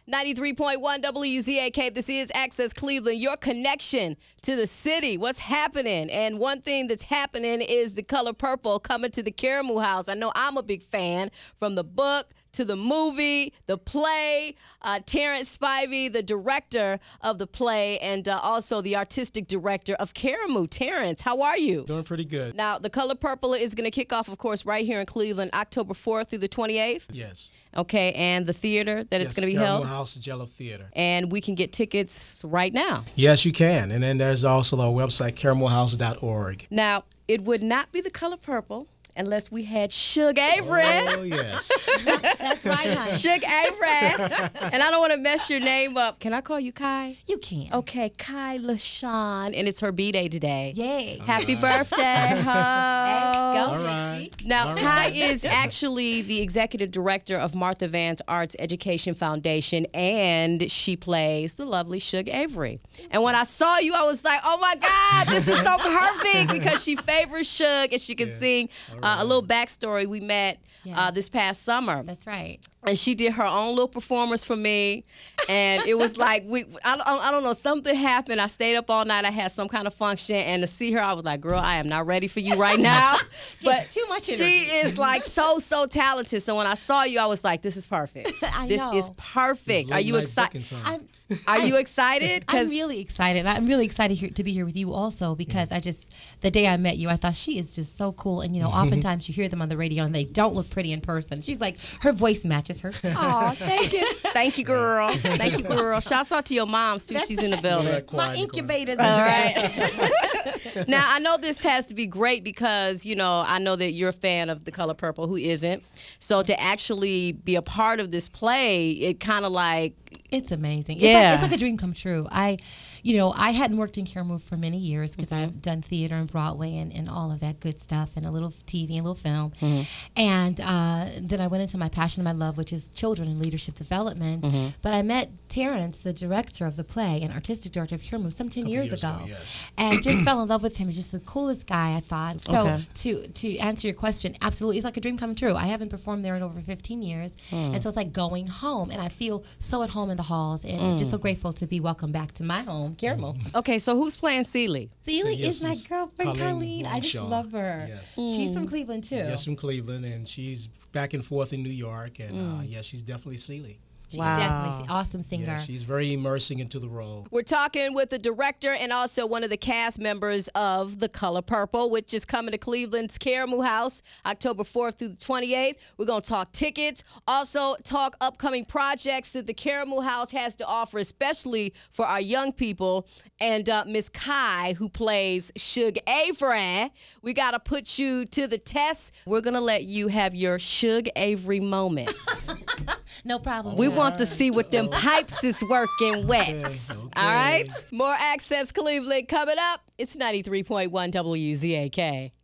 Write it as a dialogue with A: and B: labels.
A: 93.1 WZAK. This is Access Cleveland, your connection to the city. What's happening? And one thing that's happening is The Color Purple coming to the Karamu House. I know I'm a big fan, from the book to the movie, the play. Terrence Spivey, the director of the play, and also the artistic director of Karamu. Terrence, how are you?
B: Doing pretty good.
A: Now, The Color Purple is going to kick off, of course, right here in Cleveland, October 4th through the 28th.
B: Yes.
A: Okay, and the theater that it's going to be held?
B: Karamu House Jello Theater.
A: And we can get tickets right now.
B: Yes, you can. And then there's also our website, caramuhouse.org.
A: Now, it would not be The Color Purple unless we had Suge Avery.
B: Oh, yes.
C: That's right, honey.
A: Suge Avery. And I don't want to mess your name up. Can I call you Kai?
C: You can.
A: Okay, Kai LaShawn. And it's her B-Day today.
C: Yay.
A: Happy birthday, ho.
C: Go.
B: All right.
A: Now,
B: All
A: Kai
B: right.
A: is actually the executive director of Martha Vance Arts Education Foundation, and she plays the lovely Suge Avery. And when I saw you, I was like, oh, my God, this is so perfect, because she favors Suge, and she can sing. A little backstory, we met this past summer.
C: That's right.
A: And she did her own little performance for me, and it was like I don't know, something happened. I stayed up all night. I had some kind of function, and to see her, I was like, "Girl, I am not ready for you right now." But
C: too much
A: she
C: energy.
A: is like so talented. So when I saw you, I was like, "This is perfect. This
C: know.
A: is perfect."
B: It's
A: Are you
B: late night
A: excited?
B: booking time.
A: Are you excited?
C: I'm really excited. I'm really excited to be here with you also, because the day I met you, I thought she is just so cool. And, oftentimes you hear them on the radio and they don't look pretty in person. She's like, her voice matches her.
A: Oh, thank you. Thank you, girl. Thank you, girl. Shouts out to your moms, too. She's in the building.
C: My incubator's
A: All right. Now, I know this has to be great because, I know that you're a fan of The Color Purple. Who isn't? So to actually be a part of this play, it kind of like...
C: It's amazing.
A: Yeah.
C: It's like a dream come true. I hadn't worked in Karamu for many years because I've done theater and Broadway and all of that good stuff, and a little TV and a little film. And then I went into my passion, my love, which is children and leadership development. But I met Terrence, the director of the play and artistic director of Karamu, some 10 years ago.
B: Yes.
C: And just fell in love with him. He's just the coolest guy, I thought. So to answer your question, absolutely, it's like a dream come true. I haven't performed there in over 15 years. And so it's like going home. And I feel so at home in the halls, and just so grateful to be welcomed back to my home, Karamu.
A: Okay, so who's playing Celie?
C: Celie
B: Yes,
C: is my
B: Miss
C: girlfriend, Colleen. I just
B: Longshaw.
C: love her.
B: Yes.
C: She's from Cleveland, too.
B: Yes, from Cleveland, and she's back and forth in New York, and she's definitely Celie.
C: She's
A: Wow.
C: definitely an awesome singer.
B: Yeah, she's very immersing into the role.
A: We're talking with the director and also one of the cast members of The Color Purple, which is coming to Cleveland's Karamu House, October 4th through the 28th. We're going to talk tickets, also talk upcoming projects that the Karamu House has to offer, especially for our young people. And Miss Kai, who plays Suge Avery, we got to put you to the test. We're going to let you have your Suge Avery moments.
C: No problem.
A: We
C: child.
A: want to see what them pipes is working with.
B: Okay.
A: All right? More Access Cleveland coming up. It's 93.1 WZAK.